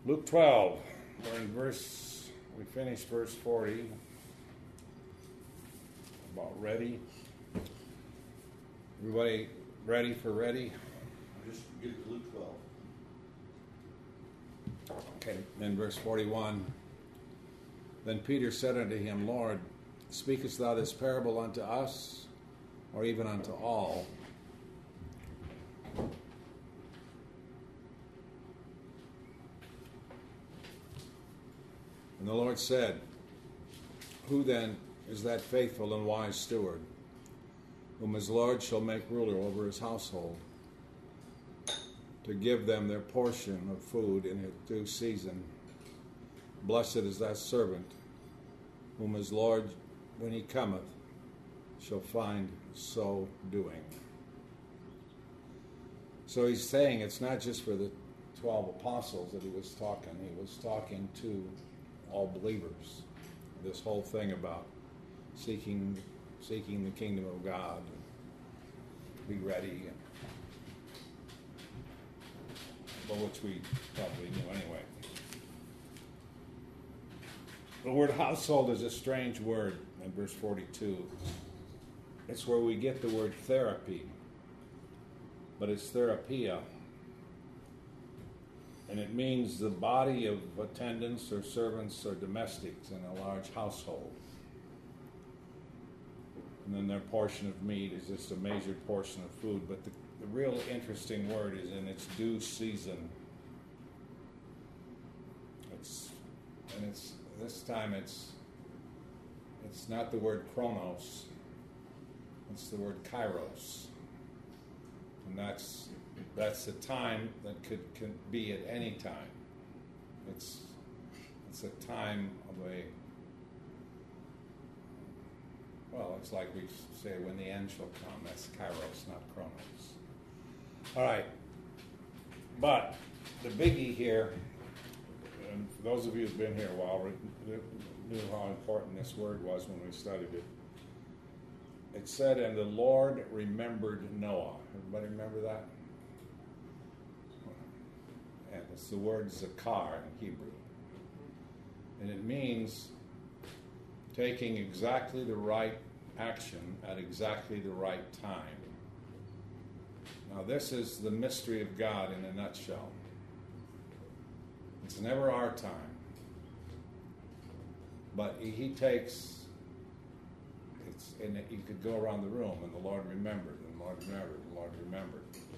Luke 12, we finished verse 40, about ready. Everybody ready for ready? Just get it to Luke 12. Okay, then verse 41. Then Peter said unto him, Lord, speakest thou this parable unto us, or even unto all? And the Lord said, Who then is that faithful and wise steward, whom his Lord shall make ruler over his household, to give them their portion of food in its due season? Blessed is that servant, whom his Lord, when he cometh, shall find so doing. So he's saying it's not just for the 12 apostles that he was talking. He was talking to all believers. This whole thing about seeking the kingdom of God, and be ready, but which we probably knew anyway. The word household is a strange word in verse 42. It's where we get the word therapy, but it's therapia. And it means the body of attendants or servants or domestics in a large household. And then their portion of meat is just a measured portion of food. But the real interesting word is in its due season. This time it's not the word chronos, it's the word kairos. And that's a time that can be at any time. It's a time of it's like we say when the end shall come. That's kairos, not chronos. All right. But the biggie here, and for those of you who've been here a while, knew how important this word was when we studied it. It said, and the Lord remembered Noah. Everybody remember that? And it's the word zakar in Hebrew. And it means taking exactly the right action at exactly the right time. Now this is the mystery of God in a nutshell. It's never our time. But he takes, you could go around the room and the Lord remembered, and the Lord remembered, and the Lord remembered.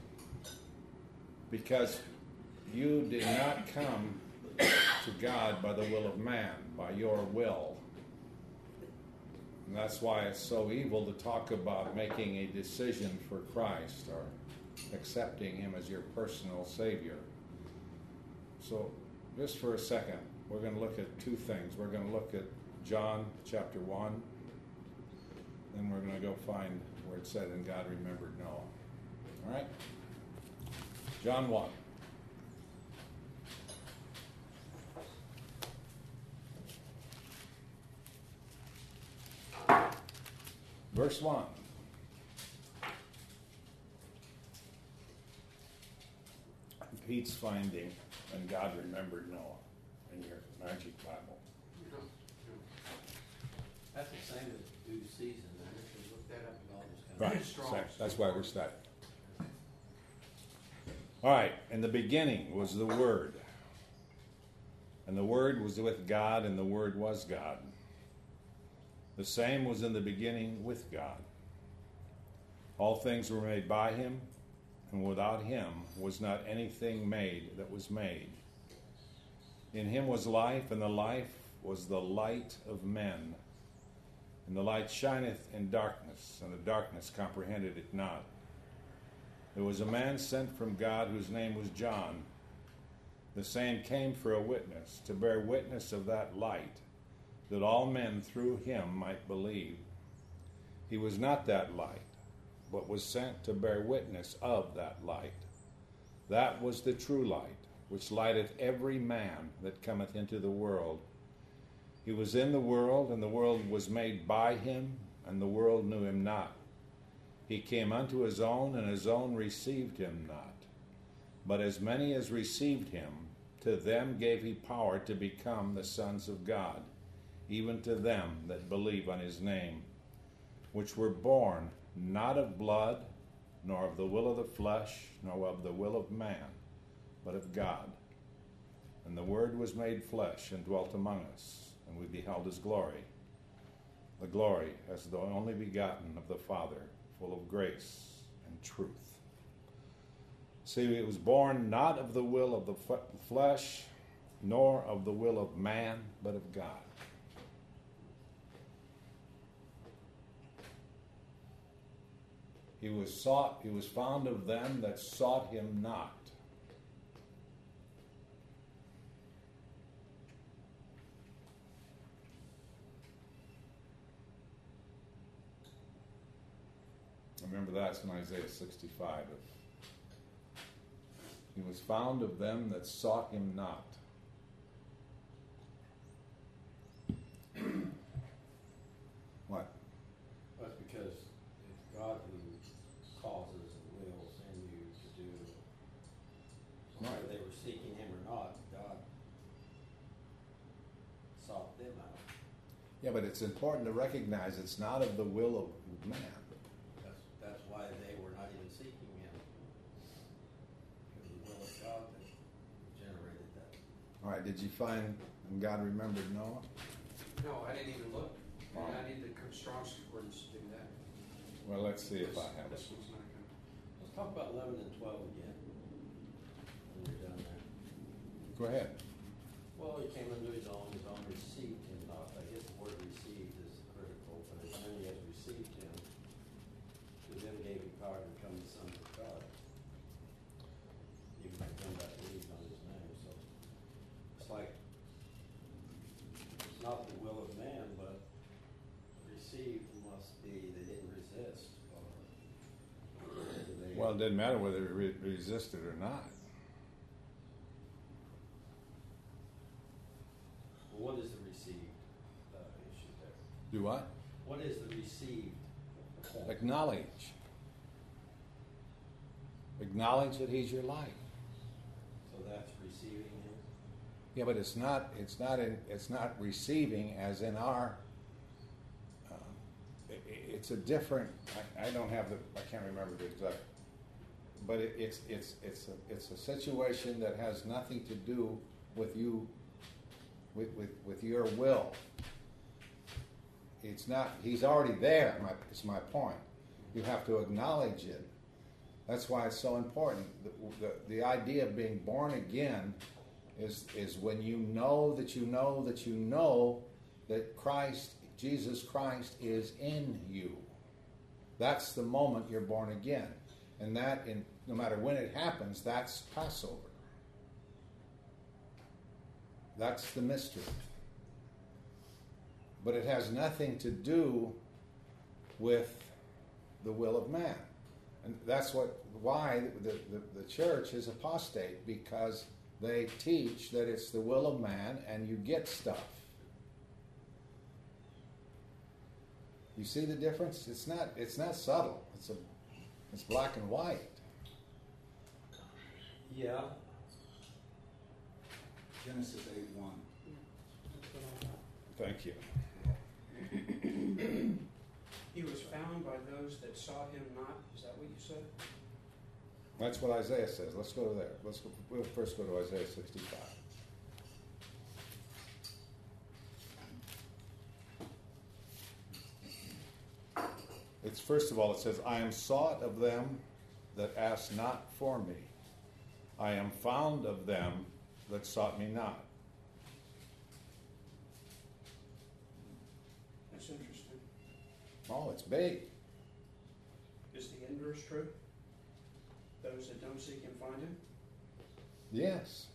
Because you did not come to God by the will of man, by your will. And that's why it's so evil to talk about making a decision for Christ or accepting him as your personal Savior. So just for a second, we're going to look at two things. We're going to look at John chapter 1, then we're going to go find where it said, and God remembered Noah. All right? John 1. Verse 1. Pete's finding, and God remembered Noah in your Magic Bible. That's the same as due season. I actually looked that up and all this kind of Right, that's why we're studying. All right, in the beginning was the Word. And the Word was with God, and the Word was God. The same was in the beginning with God. All things were made by him, and without him was not anything made that was made. In him was life, and the life was the light of men. And the light shineth in darkness, and the darkness comprehended it not. There was a man sent from God whose name was John. The same came for a witness, to bear witness of that light, that all men through him might believe. He was not that light, but was sent to bear witness of that light. That was the true light, which lighteth every man that cometh into the world. He was in the world, and the world was made by him, and the world knew him not. He came unto his own, and his own received him not. But as many as received him, to them gave he power to become the sons of God, even to them that believe on his name, which were born not of blood, nor of the will of the flesh, nor of the will of man, but of God. And the Word was made flesh and dwelt among us, and we beheld his glory. The glory as the only begotten of the Father, full of grace and truth. See, it was born not of the will of the flesh, nor of the will of man, but of God. He was found of them that sought him not. Remember, that's in Isaiah 65. He was found of them that sought him not. What? That's because it's God who causes and wills in you to do. So whether they were seeking him or not, God sought them out. Yeah, but it's important to recognize it's not of the will of man. That's why they were not even seeking him. It was the will of God that generated that. All right, did you find and God remembered Noah? No, I didn't even look. Oh. I need the Strong's Concordance to do that. Well, let's see if I have it. This one's not going Let's talk about 11 and 12 again. When you're done there. Go ahead. Well, he came unto his own received him not. I guess the word received is critical, but as many as received him, to them gave he power to become the sons of God. Even to them that believed on his name. So it's like it's not the will of man, but received must be they didn't resist. Or they, Well, it didn't matter whether they resisted or not. Well, what is the received issue there? Do what? What is the received point? Acknowledge. Acknowledge that he's your life. So that's receiving him. Yeah, but it's not receiving as in our. It's a different. I don't have the. I can't remember the exact. But it's a situation that has nothing to do with you. With your will. It's not. He's already there. It's my point. You have to acknowledge it. That's why it's so important. The idea of being born again is when you know that you know that you know that Christ, Jesus Christ, is in you. That's the moment you're born again, and that no matter when it happens, that's Passover. That's the mystery. But it has nothing to do with the will of man. And that's why the church is apostate, because they teach that it's the will of man and you get stuff. You see the difference? It's not subtle. It's black and white. Yeah. Genesis 8:1. Thank you. He was found by those that sought him not. Is that what you said? That's what Isaiah says. Let's go there. We'll first go to Isaiah 65. It's first of all, it says, I am sought of them that ask not for me. I am found of them that sought me not. That's interesting. Oh, it's big. Is the inverse true? Those that don't seek him find him? Yes.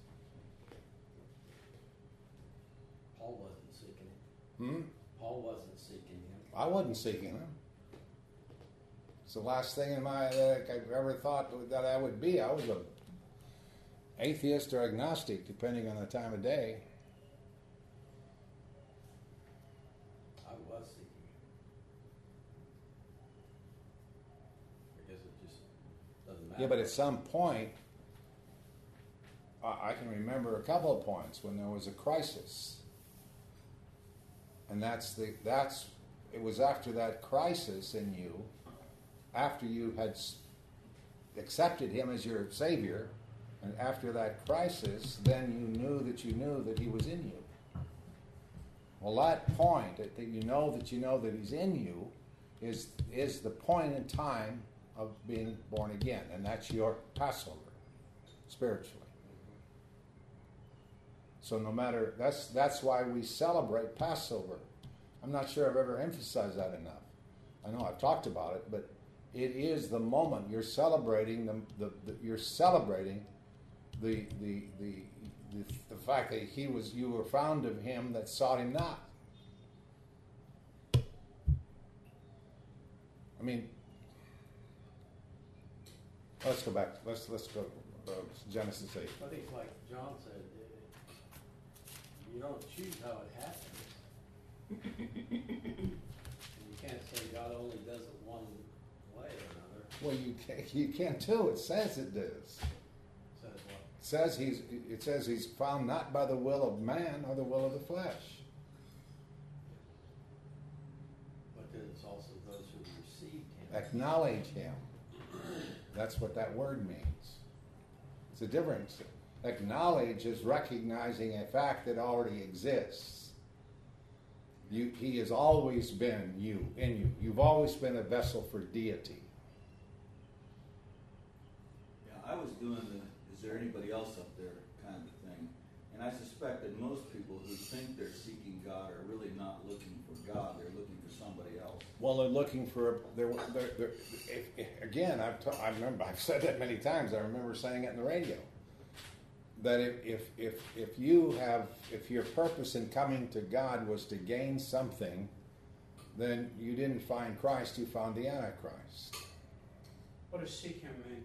Paul wasn't seeking him. Paul wasn't seeking him. I wasn't seeking him. It's the last thing in my that I ever thought that I would be. I was a atheist or agnostic, depending on the time of day. I was seeking him. Because it just doesn't matter. Yeah, but at some point, I can remember a couple of points when there was a crisis, and it was after that crisis in you, after you had accepted him as your Savior, and after that crisis, then you knew that he was in you. Well, that point that you know that he's in you is the point in time of being born again, and that's your Passover, spiritually. So no matter, that's why we celebrate Passover. I'm not sure I've ever emphasized that enough. I know I've talked about it, but it is the moment you're celebrating you're celebrating the fact that you were found of him that sought him not. I mean, let's go back. Let's go Genesis 8. I think, like John said, you don't choose how it happens. And you can't say God only does it one way or another. Well, you can't too. It says it does. Says what? It says he's found not by the will of man or the will of the flesh. But then it's also those who received him. Acknowledge him. That's what that word means. It's a difference. Acknowledge is recognizing a fact that already exists. He has always been in you. You've always been a vessel for deity. Yeah, I was doing is there anybody else up there kind of a thing. And I suspect that most people who think they're seeking God are really not looking for God. They're looking for somebody else. Well, they're looking for. Again, I remember I've said that many times. I remember saying it in the radio. That if your purpose in coming to God was to gain something, then you didn't find Christ. You found the Antichrist. What does seek him mean?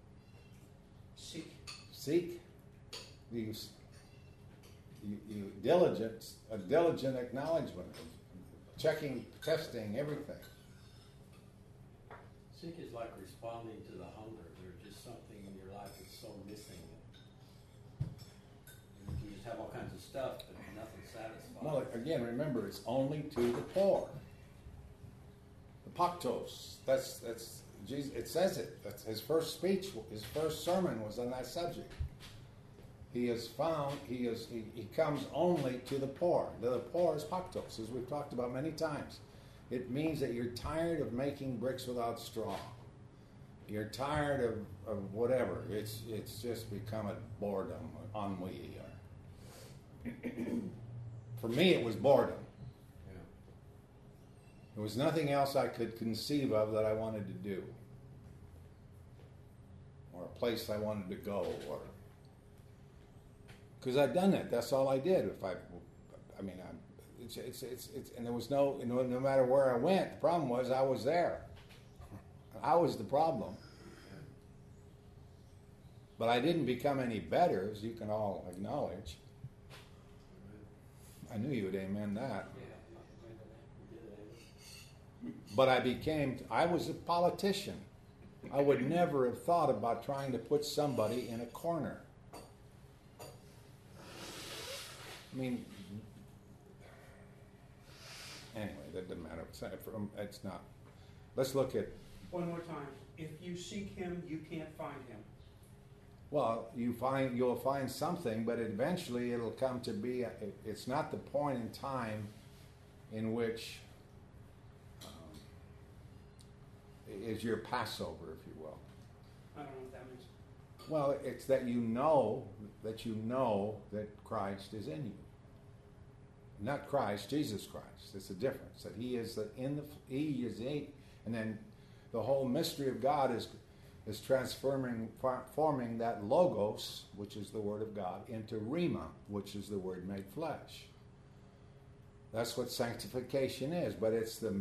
Seek. You a diligent acknowledgement, checking, testing everything. Seek is like responding to the hunger. There's just something in your life that's so missing. You just have all kinds of stuff, but nothing satisfies. Well, again, remember, it's only to the poor. The paktos. That's Jesus. It says it. That's his first speech. His first sermon was on that subject. He comes only to the poor. The poor is paktos, as we've talked about many times. It means that you're tired of making bricks without straw. You're tired of whatever. It's just become a boredom, ennui. For me, it was boredom. Yeah. There was nothing else I could conceive of that I wanted to do, or a place I wanted to go, or because I'd done it. That's all I did. And there was no matter where I went. The problem was I was there. I was the problem. But I didn't become any better, as you can all acknowledge. I knew you would amen that. But I was a politician. I would never have thought about trying to put somebody in a corner. I mean, anyway, that doesn't matter. It's not. Let's look at. One more time. If you seek him, you can't find him. Well, you'll find something, but eventually it'll come to be. It's not the point in time in which is your Passover, if you will. I don't know what that means. Well, it's that you know that Christ is in you. Not Christ, Jesus Christ. It's a difference. That He is and then the whole mystery of God is forming that logos, which is the Word of God, into Rhema, which is the Word made flesh. That's what sanctification is, but it's the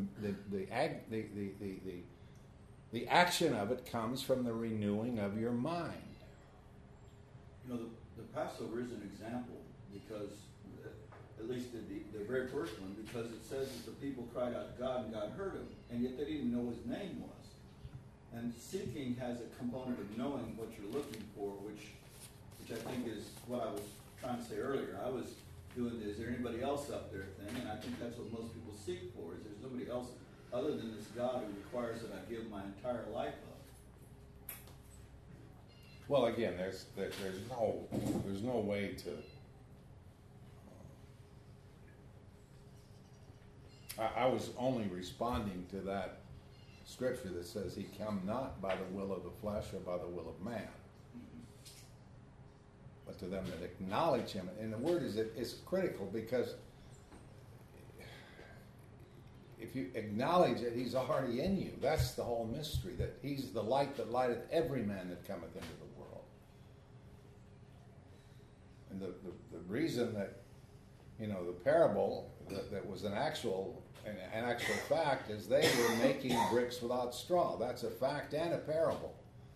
action of it comes from the renewing of your mind. You know, the Passover is an example because, at least the very first one, because it says that the people cried out to God and God heard them, and yet they didn't know His name was. And seeking has a component of knowing what you're looking for, which I think is what I was trying to say earlier. I was doing the is there anybody else up there thing, and I think that's what most people seek for, is there's nobody else other than this God who requires that I give my entire life up. Well, again, there's no way to. I was only responding to that scripture that says he come not by the will of the flesh or by the will of man, but to them that acknowledge him. And the word is critical, because if you acknowledge that he's already in you, that's the whole mystery, that he's the light that lighteth every man that cometh into the world. And the reason that, the parable that was an actual fact is they were making bricks without straw. That's a fact and a parable.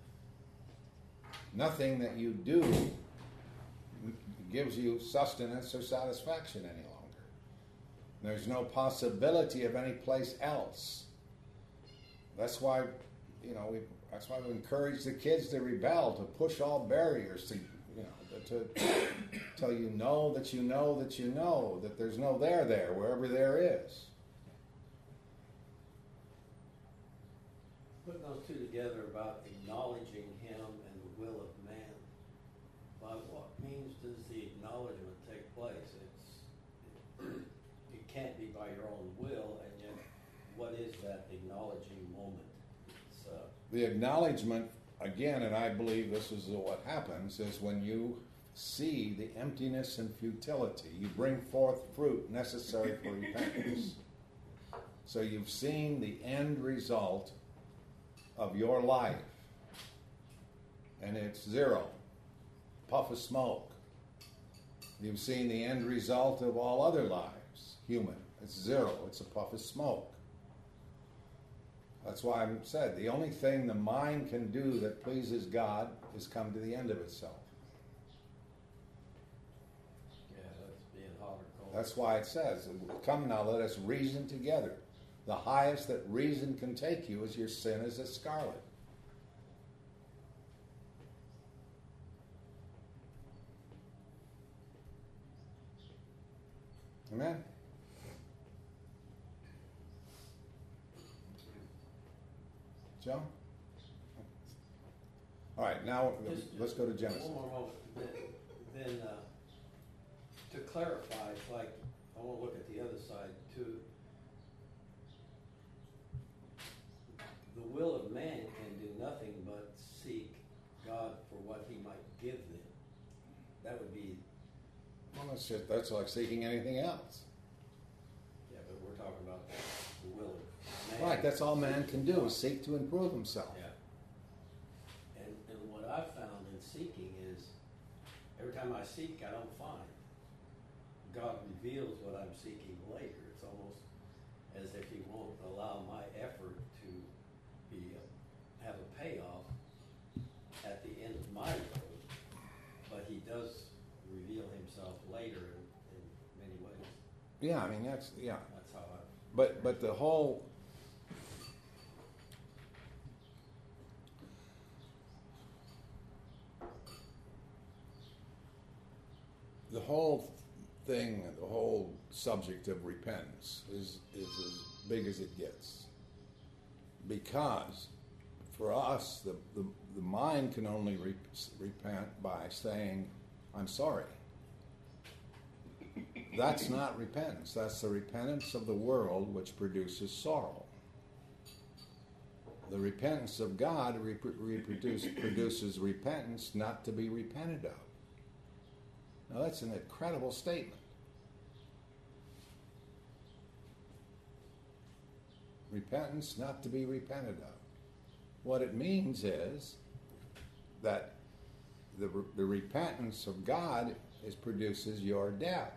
Nothing that you do gives you sustenance or satisfaction any longer. There's no possibility of any place else. That's why, that's why we encourage the kids to rebel, to push all barriers, to till you know that you know that you know that there's no there wherever there is. Putting those two together about acknowledging him and the will of man, by what means does the acknowledgement take place? It can't be by your own will, and yet what is that acknowledging moment? The acknowledgement, again, and I believe this is what happens, is when you see the emptiness and futility, you bring forth fruit necessary for repentance. So you've seen the end result of your life, and it's zero, puff of smoke. You've seen the end result of all other lives, human. It's zero, it's a puff of smoke. That's why I said the only thing the mind can do that pleases God is come to the end of itself. Yeah, that's being hot or cold. That's why it says, come now, let us reason together. The highest that reason can take you is your sin is as scarlet. Amen? Joe? All right, now let's go to Genesis. One more moment. Then to clarify, it's like, I want to look at the other side too. The will of man can do nothing but seek God for what he might give them. That would be... Well, that's like seeking anything else. Yeah, but we're talking about the will of man. Right, that's all man can do, is seek to improve himself. Yeah. And what I've found in seeking is, every time I seek, I don't find. God reveals what I'm seeking later. It's almost as if he won't allow my effort to have a payoff at the end of my road, but he does reveal himself later in many ways. Yeah, I mean, that's how I... But the whole... The whole thing, the whole subject of repentance is as big as it gets. Because for us, the mind can only repent by saying, I'm sorry. That's not repentance. That's the repentance of the world which produces sorrow. The repentance of God produces repentance not to be repented of. Now that's an incredible statement. Repentance not to be repented of. What it means is that the repentance of God produces your death.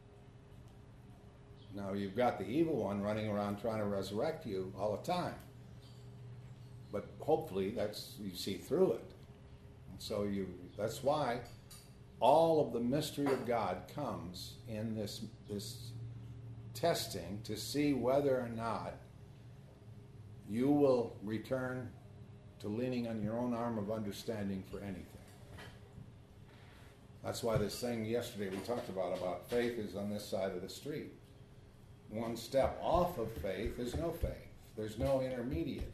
Now you've got the evil one running around trying to resurrect you all the time. But hopefully you see through it. And so that's why all of the mystery of God comes in this testing to see whether or not you will return to leaning on your own arm of understanding for anything. That's why this thing yesterday we talked about faith is on this side of the street. One step off of faith is no faith. There's no intermediate.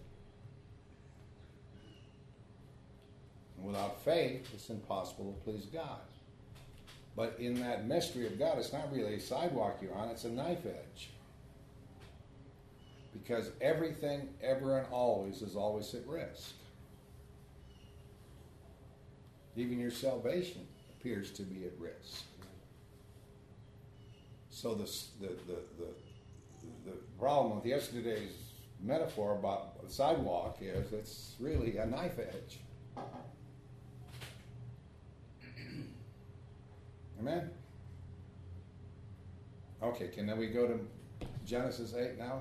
And without faith, it's impossible to please God. But in that mystery of God, it's not really a sidewalk you're on, it's a knife edge. Because everything, ever and always, is always at risk. Even your salvation appears to be at risk. So the problem with yesterday's metaphor about the sidewalk is it's really a knife edge. Amen? Okay, can then we go to Genesis 8 now?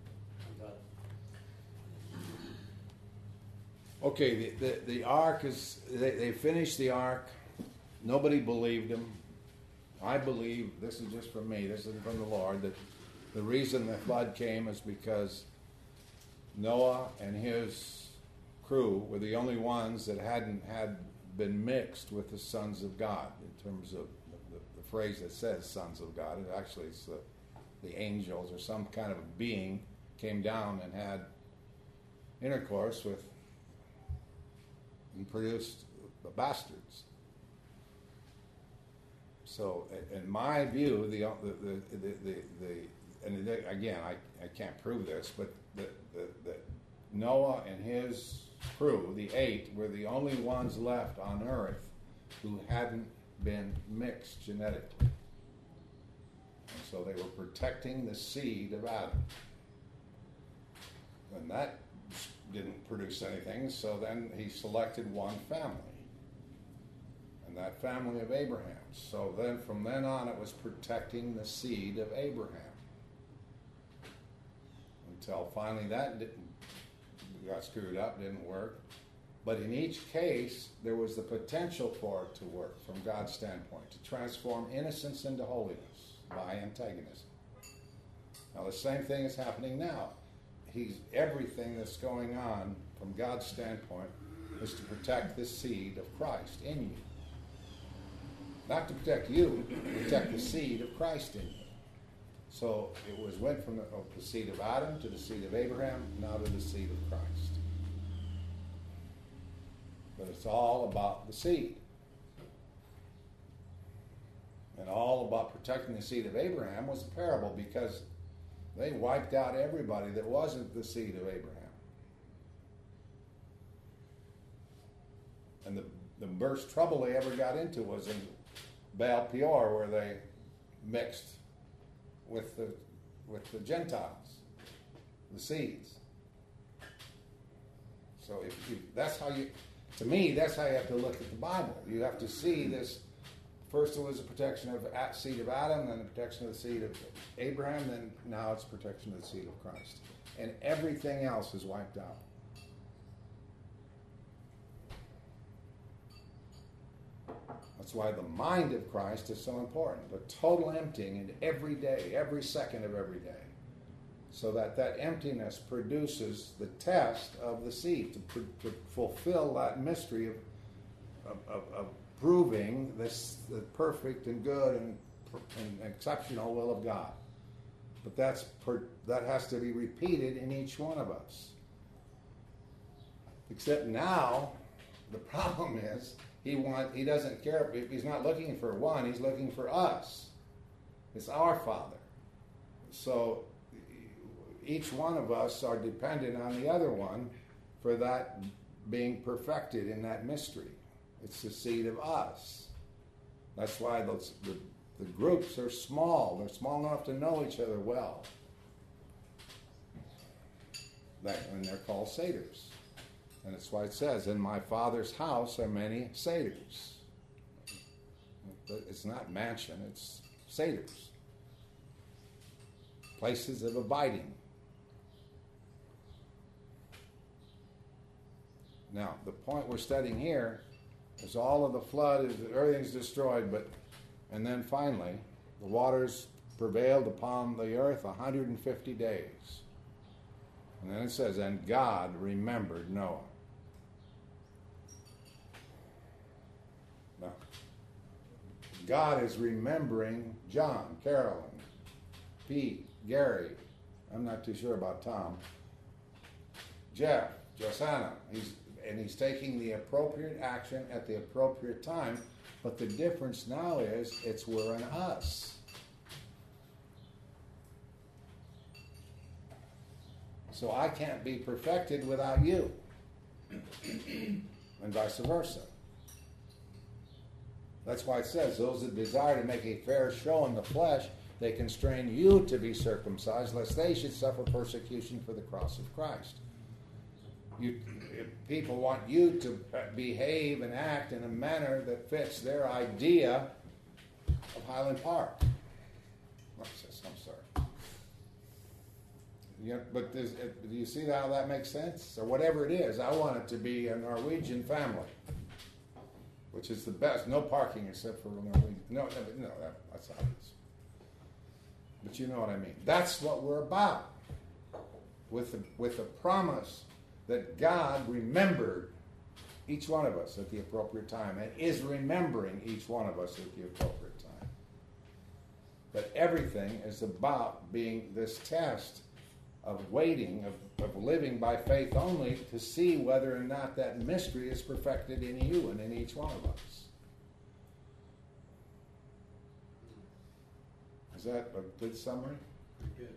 Okay, the ark is, they finished the ark. Nobody believed him. I believe, this is just from me, this isn't from the Lord, that the reason the flood came is because Noah and his crew were the only ones that hadn't been mixed with the sons of God, in terms of the phrase that says sons of God. It actually is the angels or some kind of a being came down and had intercourse with and produced the bastards. So, in my view, and again, I can't prove this, but the Noah and his crew, the 8, were the only ones left on earth who hadn't been mixed genetically. And so they were protecting the seed of Adam. And that didn't produce anything, so then he selected one family. And that family of Abraham. So then from then on it was protecting the seed of Abraham. Until finally that got screwed up, didn't work. But in each case, there was the potential for it to work from God's standpoint, to transform innocence into holiness by antagonism. Now the same thing is happening now. Everything that's going on from God's standpoint is to protect the seed of Christ in you. Not to protect you, to protect the seed of Christ in you. So it went from the seed of Adam to the seed of Abraham, now to the seed of Christ. But it's all about the seed. And all about protecting the seed of Abraham was a parable, because they wiped out everybody that wasn't the seed of Abraham. And the worst trouble they ever got into was in Baal Peor, where they mixed with the Gentiles, the seeds. So if that's how you, to me, that's how you have to look at the Bible. You have to see this. First it was a protection of the seed of Adam, then the protection of the seed of Abraham, then now it's protection of the seed of Christ. And everything else is wiped out. That's why the mind of Christ is so important. The total emptying in every day, every second of every day. So that emptiness produces the test of the seed, to fulfill that mystery of proving the perfect and good and exceptional will of God. But that has to be repeated in each one of us. Except now, the problem is, he doesn't care. He's not looking for one, he's looking for us. It's our Father. So each one of us are dependent on the other one for that being perfected in that mystery. It's the seed of us. That's why the groups are small. They're small enough to know each other well. And they're called satyrs. And that's why it says, in my Father's house are many satyrs. It's not mansion, it's satyrs. Places of abiding. Now, the point we're studying here is all of the flood, everything's destroyed, and then finally, the waters prevailed upon the earth 150 days. And then it says, and God remembered Noah. Now, God is remembering John, Carolyn, Pete, Gary. I'm not too sure about Tom. Jeff, Josanna. He's taking the appropriate action at the appropriate time. But the difference now is we're an us. So I can't be perfected without you. And vice versa. That's why it says, those that desire to make a fair show in the flesh, they constrain you to be circumcised, lest they should suffer persecution for the cross of Christ. People want you to behave and act in a manner that fits their idea of Highland Park. I'm sorry. Yeah, but do you see how that makes sense? Or whatever it is, I want it to be a Norwegian family, which is the best. No parking except for Norwegian. No, that's obvious. But you know what I mean. That's what we're about. With the promise that God remembered each one of us at the appropriate time and is remembering each one of us at the appropriate time. But everything is about being this test of waiting, of living by faith only to see whether or not that mystery is perfected in you and in each one of us. Is that a good summary? Good.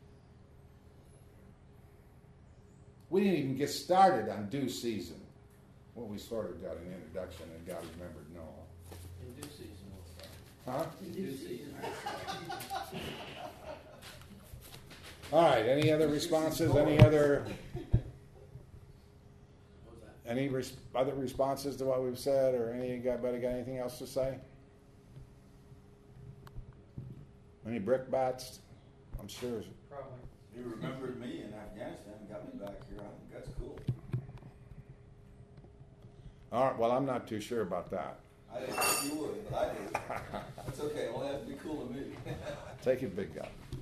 We didn't even get started on due season. Well, we sort of got an introduction and God remembered Noah. In due season we'll start. Huh? In due season we'll start. All right, any other responses? Any other other responses to what we've said, or anybody got anything else to say? Any brickbats? I'm sure. Probably. You remembered me in Afghanistan and got me back here. I think that's cool. All right, well, I'm not too sure about that. I didn't think you would, but I did. That's okay. Well, that'd be cool to me. Take it, big guy.